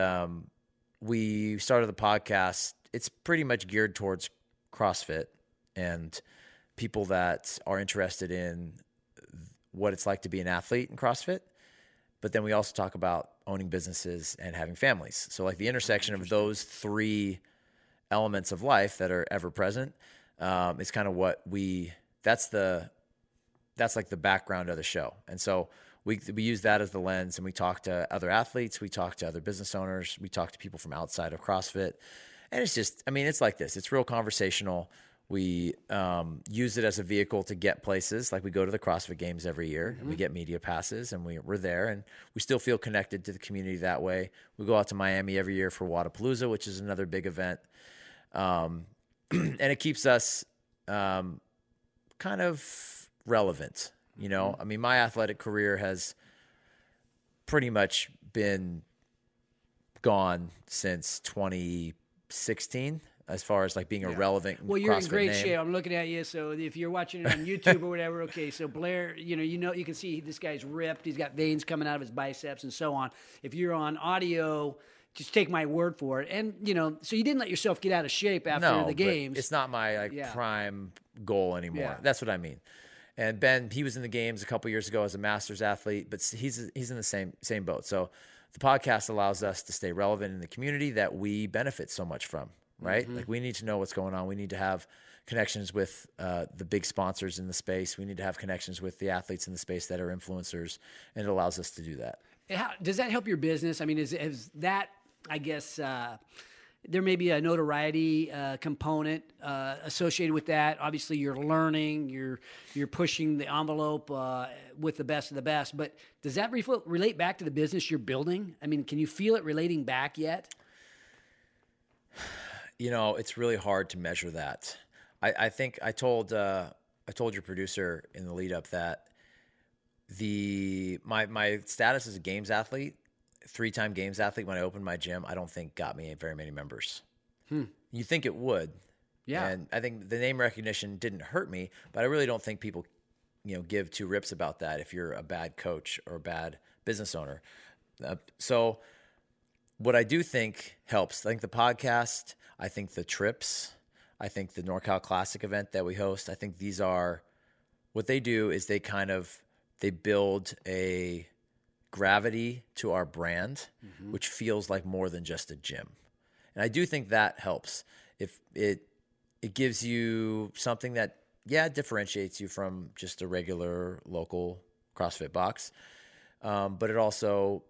we started the podcast. It's pretty much geared towards CrossFit and people that are interested in what it's like to be an athlete in CrossFit. But then we also talk about owning businesses and having families. So the intersection of those 3 elements of life that are ever present is kind of what that's the background of the show. And so we use that as the lens, and we talk to other athletes, we talk to other business owners, we talk to people from outside of CrossFit. And it's just, it's like this. It's real conversational. We use it as a vehicle to get places. We go to the CrossFit Games every year, and we get media passes, and we're there, and we still feel connected to the community that way. We go out to Miami every year for Wodapalooza, which is another big event. And it keeps us kind of relevant. My athletic career has pretty much been gone since 2016 as far as like being a relevant Well, you're in CrossFit great name. shape. I'm looking at you. So if you're watching it on YouTube or whatever, okay. So Blair, you can see this guy's ripped. He's got veins coming out of his biceps and so on. If you're on audio, just take my word for it. And so you didn't let yourself get out of shape after No, the but games. it's not my prime goal anymore. Yeah. That's what I mean. And Ben, he was in the games a couple years ago as a masters athlete, but he's in the same boat. So the podcast allows us to stay relevant in the community that we benefit so much from, right? Like we need to know what's going on. We need to have connections with the big sponsors in the space. We need to have connections with the athletes in the space that are influencers, and it allows us to do that. Does that help your business? I mean, is that, I guess, there may be a notoriety component associated with that. Obviously, you're learning, you're pushing the envelope with the best of the best. But does that relate back to the business you're building? I mean, can you feel it relating back yet? It's really hard to measure that. I think I told your producer in the lead up that my status as a games athlete, 3-time games athlete, when I opened my gym, I don't think got me very many members. You think it would. Yeah. And I think the name recognition didn't hurt me, but I really don't think people, give two rips about that if you're a bad coach or a bad business owner. So what I do think helps, I think the podcast, I think the trips, I think the NorCal Classic event that we host, I think these are, what they do is they build a gravity to our brand, which feels like more than just a gym. And I do think that helps. If it gives you something that, differentiates you from just a regular local CrossFit box. But it also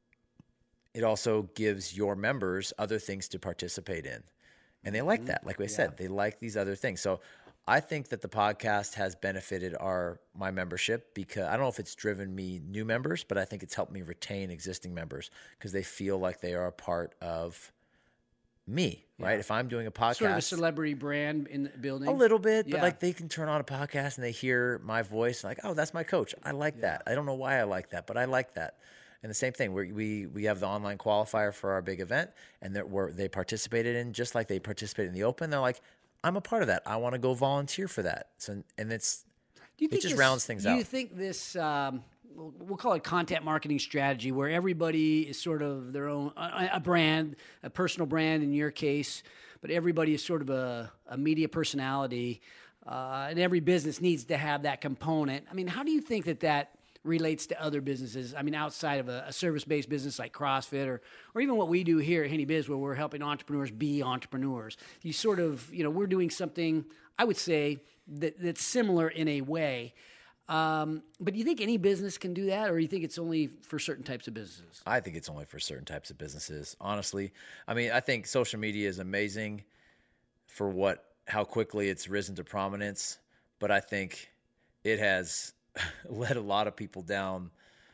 gives your members other things to participate in. And they like that. Like I said, they like these other things. So I think that the podcast has benefited my membership, because I don't know if it's driven me new members, but I think it's helped me retain existing members because they feel like they are a part of me, right? If I'm doing a podcast, Sort of a celebrity brand in the building. a little bit, but like they can turn on a podcast and they hear my voice, like, oh, that's my coach. I like that. I don't know why I like that, but I like that. And the same thing, we have the online qualifier for our big event, and they participated in, just like they participated in the open. They're like, I'm a part of that. I want to go volunteer for that. So, and it just rounds things out. Do you think this, we'll call it content marketing strategy, where everybody is sort of their own, a brand, a personal brand in your case, but everybody is sort of a media personality, and every business needs to have that component. I mean, how do you think that relates to other businesses? I mean, outside of a service-based business like CrossFit, or even what we do here at Henny Biz, where we're helping entrepreneurs be entrepreneurs. You sort of, we're doing something, I would say, that's similar in a way. But do you think any business can do that, or do you think it's only for certain types of businesses? I think it's only for certain types of businesses, honestly. I mean, I think social media is amazing for how quickly it's risen to prominence, but I think it has led a lot of people down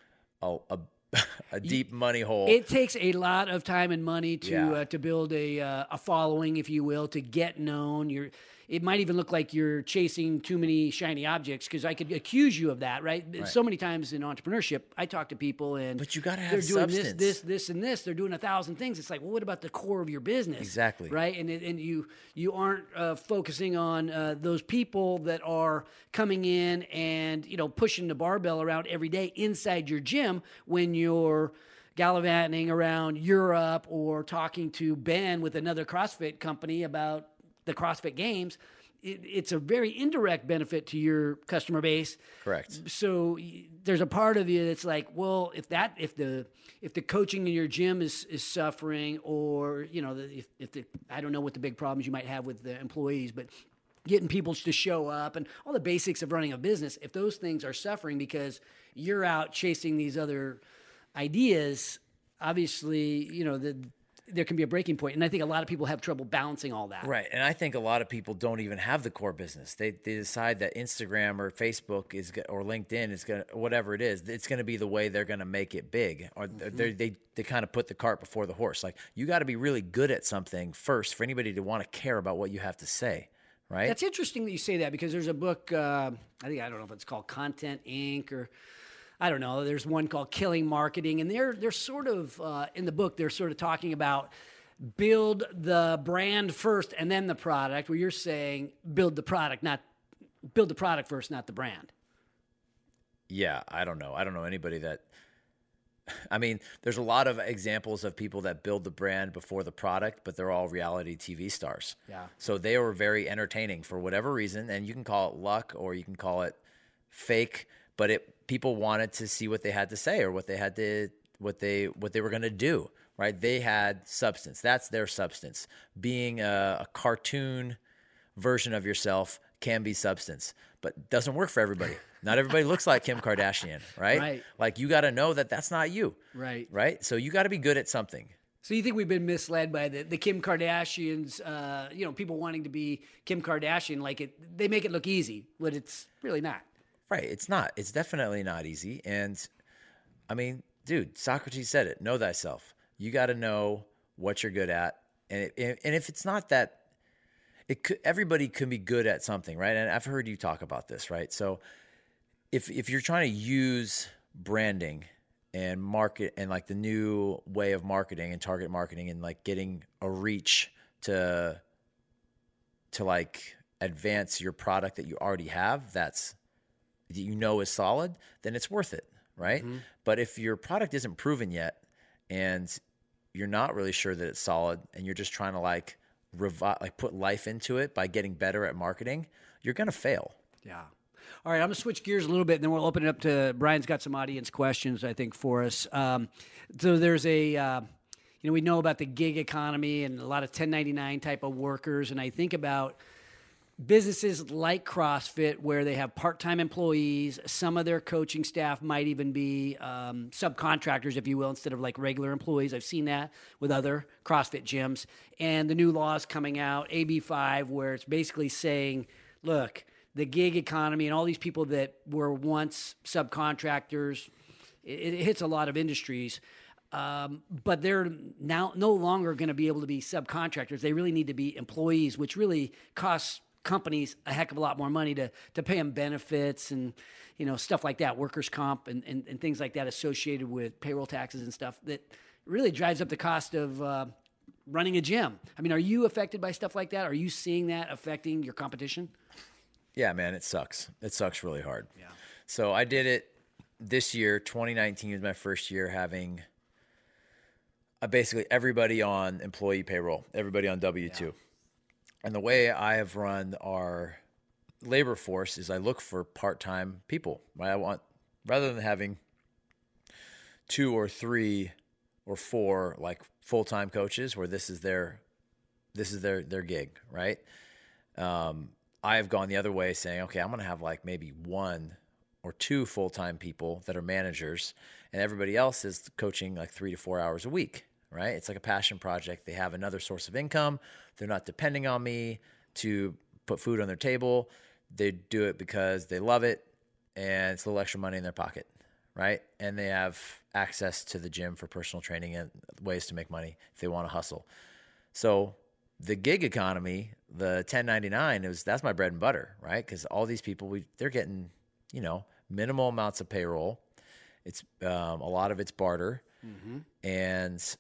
a deep money hole. It takes a lot of time and money to build a following, if you will, to get known. It might even look like you're chasing too many shiny objects, because I could accuse you of that, right? So many times in entrepreneurship, I talk to people but you got to have they're doing substance. this, and this. They're doing 1,000 things. It's like, well, what about the core of your business? Exactly. Right? And you aren't focusing on those people that are coming in and, pushing the barbell around every day inside your gym when you're gallivanting around Europe or talking to Ben with another CrossFit company about the CrossFit Games. It's a very indirect benefit to your customer base. Correct. So there's a part of you that's like, well, if the coaching in your gym is suffering, or I don't know what the big problems you might have with the employees, but getting people to show up and all the basics of running a business, if those things are suffering because you're out chasing these other ideas, obviously, there can be a breaking point. And I think a lot of people have trouble balancing all that. Right. And I think a lot of people don't even have the core business. They decide that Instagram or Facebook or LinkedIn is going to, whatever it is, it's going to be the way they're going to make it big. Or they kind of put the cart before the horse. Like, you got to be really good at something first for anybody to want to care about what you have to say. Right. That's interesting that you say that, because there's a book, I don't know if it's called Content Inc. or I don't know. There's one called Killing Marketing, and they're sort of in the book. They're sort of talking about build the brand first and then the product. Where you're saying build the product first, not the brand. Yeah, I don't know. I don't know anybody that. I mean, there's a lot of examples of people that build the brand before the product, but they're all reality TV stars. Yeah. So they were very entertaining for whatever reason, and you can call it luck or you can call it fake, but people wanted to see what they had to say or what they were going to do, right? They had substance. That's their substance. Being a cartoon version of yourself can be substance, but doesn't work for everybody. Not everybody looks like Kim Kardashian, right? Right. Like you got to know that that's not you. Right. Right. So you got to be good at something. So you think we've been misled by the Kim Kardashians, people wanting to be Kim Kardashian, they make it look easy, but it's really not. Right. It's not. It's definitely not easy. And I mean, dude, Socrates said it, know thyself. You got to know what you're good at. And if it's not that, everybody can be good at something, right? And I've heard you talk about this, right? So if you're trying to use branding and market and like the new way of marketing and target marketing and like getting a reach to like advance your product that you already have, that is solid, then it's worth it, right? Mm-hmm. But if your product isn't proven yet and you're not really sure that it's solid and you're just trying to put life into it by getting better at marketing, you're going to fail. Yeah. All right, I'm going to switch gears a little bit, and then we'll open it up to Brian's got some audience questions, I think, for us. So there's we know about the gig economy and a lot of 1099 type of workers, and I think about businesses like CrossFit where they have part-time employees. Some of their coaching staff might even be subcontractors, if you will, instead of like regular employees. I've seen that with other CrossFit gyms. And the new laws coming out, AB5, where it's basically saying, look, the gig economy and all these people that were once subcontractors, it hits a lot of industries. But they're now no longer going to be able to be subcontractors. They really need to be employees, which really costs companies a heck of a lot more money to pay them benefits and, stuff like that, workers' comp and things like that associated with payroll taxes and stuff that really drives up the cost of running a gym. I mean, are you affected by stuff like that? Are you seeing that affecting your competition? Yeah, man, it sucks. It sucks really hard. Yeah. So I did it this year. 2019 was my first year having basically everybody on employee payroll, everybody on W-2. Yeah. And the way I have run our labor force is I look for part-time people. Right? I want, rather than having 2 or 3 or 4 like full-time coaches where this is their gig, right? I have gone the other way saying, okay, I'm going to have like maybe 1 or 2 full-time people that are managers and everybody else is coaching like 3 to 4 hours a week, right? It's like a passion project. They have another source of income. They're not depending on me to put food on their table. They do it because they love it and it's a little extra money in their pocket, right? And they have access to the gym for personal training and ways to make money if they want to hustle. So the gig economy, the 1099, that's my bread and butter, right? Because all these people, they're getting, minimal amounts of payroll. It's a lot of it's barter. Mm-hmm. And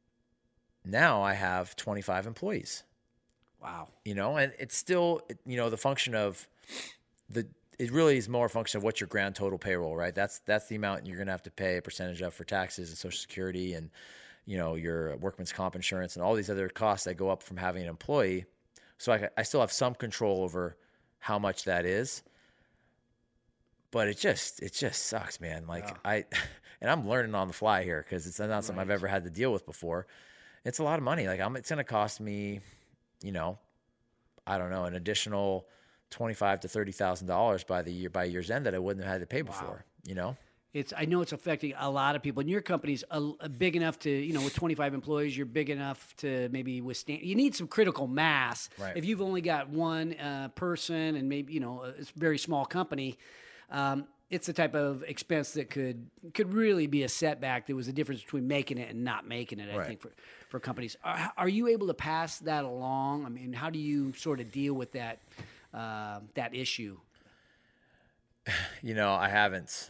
now I have 25 employees. Wow. And it's still, the function of it really is more a function of what's your grand total payroll, right? That's the amount you're going to have to pay a percentage of for taxes and Social Security and, your workman's comp insurance and all these other costs that go up from having an employee. So I still have some control over how much that is. But it just sucks, man. Like and I'm learning on the fly here because it's not something I've ever had to deal with before. It's a lot of money. Like it's going to cost me, I don't know, an additional $25,000 to $30,000 by year's end that I wouldn't have had to pay before. I know it's affecting a lot of people. And your company's big enough to, with 25 employees, you're big enough to maybe withstand. You need some critical mass. Right. If you've only got one person and maybe, it's a very small company, it's the type of expense that could really be a setback. There was a difference between making it and not making it, I think, for companies. Are you able to pass that along? I mean, how do you sort of deal with that issue? I haven't.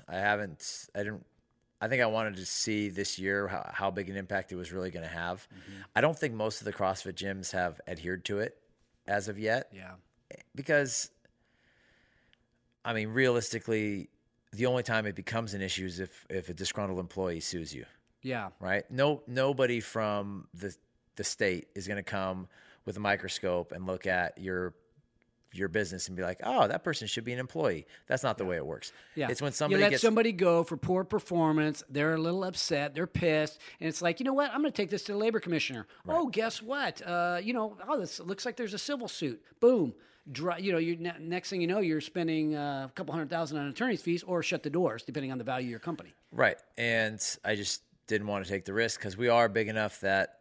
I think I wanted to see this year how big an impact it was really going to have. I don't think most of the CrossFit gyms have adhered to it as of yet. Yeah. Because, I mean, realistically, the only time it becomes an issue is if a disgruntled employee sues you, Yeah. right? Nobody from the state is going to come with a microscope and look at your business and be like, oh, that person should be an employee. That's not the way it works. Yeah. It's when you somebody let gets somebody go for poor performance. They're a little upset. They're pissed. And it's like, you know what? I'm going to take this to the labor commissioner. Right. Oh, guess what? This looks like there's a civil suit. Boom. Next thing you know, you're spending a couple $100,000 on attorney's fees, or shut the doors, depending on the value of your company. Right. And I just didn't want to take the risk because we are big enough that,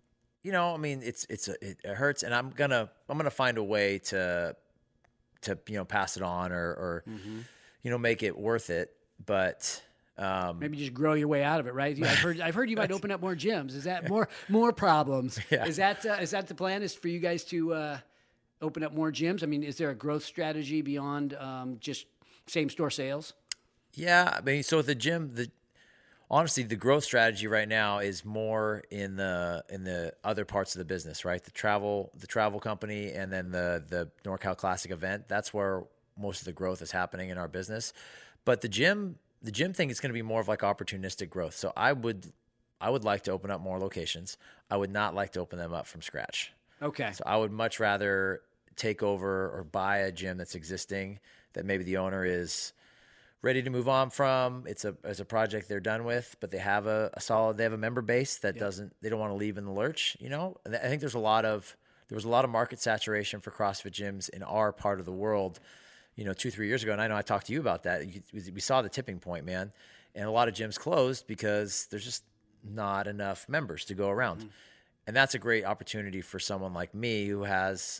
it hurts. And I'm gonna find a way to pass it on or make it worth it. But maybe just grow your way out of it, right? I've heard you might open up more gyms. Is that more problems? Yeah. Is that the plan? Is for you guys to open up more gyms? I mean, is there a growth strategy beyond just same store sales? Yeah, I mean, so the gym, honestly, the growth strategy right now is more in the other parts of the business, right? The travel company, and then the NorCal Classic event. That's where most of the growth is happening in our business. But the gym thing is going to be more of like opportunistic growth. So I would like to open up more locations. I would not like to open them up from scratch. Okay. So I would much rather take over or buy a gym that's existing that maybe the owner is ready to move on from. It's a project they're done with, but they have they have a member base that they don't want to leave in the lurch. I think there was a lot of market saturation for CrossFit gyms in our part of the world, 2-3 years ago. And I know I talked to you about that. We saw the tipping point, man. And a lot of gyms closed because there's just not enough members to go around. Mm-hmm. And that's a great opportunity for someone like me who has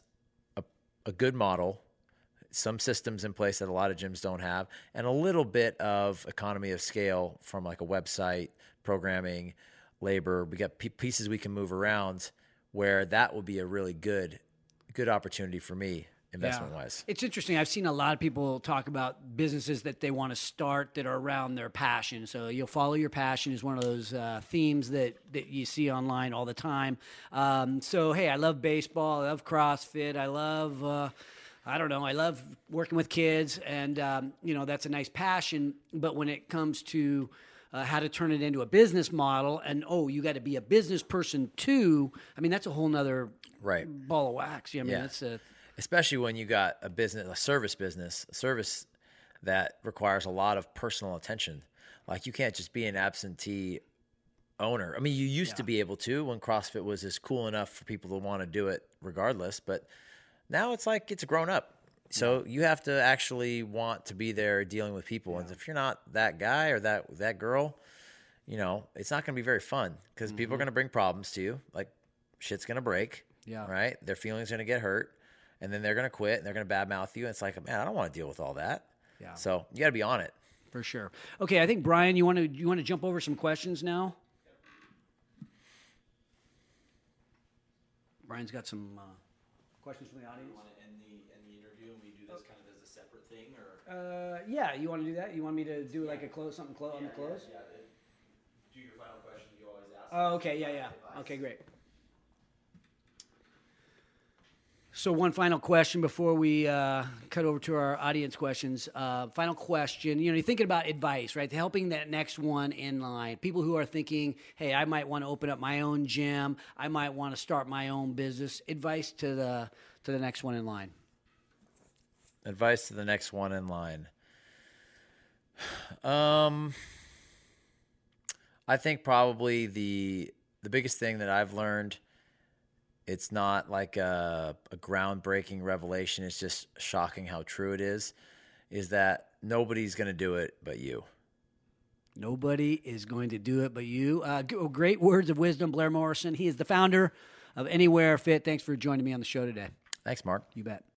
a good model, some systems in place that a lot of gyms don't have, and a little bit of economy of scale from like a website, programming, labor. We got pieces we can move around where that will be a really good opportunity for me investment-wise. It's interesting. I've seen a lot of people talk about businesses that they want to start that are around their passion. So you'll follow your passion is one of those themes that you see online all the time. Hey, I love baseball. I love CrossFit. I love... I love working with kids, and, that's a nice passion. But when it comes to how to turn it into a business model and, you got to be a business person too, I mean, that's a whole nother ball of wax. That's especially when you got a service business, a service that requires a lot of personal attention. Like you can't just be an absentee owner. I mean, you used to be able to when CrossFit was as cool enough for people to want to do it regardless, but now it's like it's grown up. So you have to actually want to be there dealing with people. And if you're not that guy or that girl, it's not going to be very fun because people are going to bring problems to you. Like shit's going to break, right? Their feelings are going to get hurt, and then they're going to quit and they're going to badmouth you. And it's like, man, I don't want to deal with all that. Yeah. So you got to be on it. For sure. Okay, I think Brian, you want to jump over some questions now? Brian's got some questions from the audience. You want to end the interview and we do this kind of as a separate thing, or? Yeah, you want to do that? You want me to do like a close on the close? Yeah. Do your final question you always ask. Oh, okay, yeah. Okay, great. So one final question before we cut over to our audience questions. Final question. You're thinking about advice, right? Helping that next one in line. People who are thinking, hey, I might want to open up my own gym. I might want to start my own business. Advice to the next one in line. Advice to the next one in line. I think probably the biggest thing that I've learned, it's not like a groundbreaking revelation. It's just shocking how true it is that nobody's going to do it but you. Nobody is going to do it but you. Great words of wisdom, Blair Morrison. He is the founder of Anywhere Fit. Thanks for joining me on the show today. Thanks, Mark. You bet.